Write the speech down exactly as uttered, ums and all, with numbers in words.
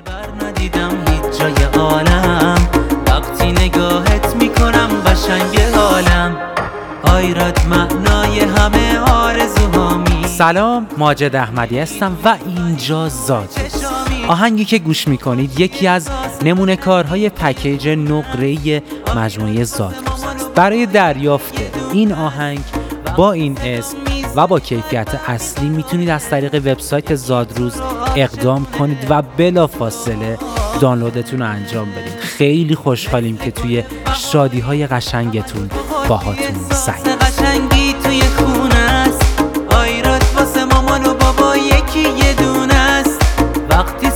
دلبر ندیدم هیچ جای عالم، وقتی نگاهت میکنم قشنگ عالم، آیراد معنای همه آرزوهامی. سلام، ماجد احمدی هستم و اینجا زادروز. آهنگی که گوش میکنید یکی از نمونه کارهای پکیج نقره‌ای مجموعه زادروز است. برای دریافت این آهنگ با این اسم و با کیفیت اصلی میتونید از طریق وبسایت زادروز اقدام کنید و بلافاصله دانلودتون رو انجام بدید. خیلی خوشحالیم که توی شادی‌های قشنگتون باهاتون سعی. قشنگی توی خونه است، آیرات واسه مامان و بابا یکی یه دونه است، وقتی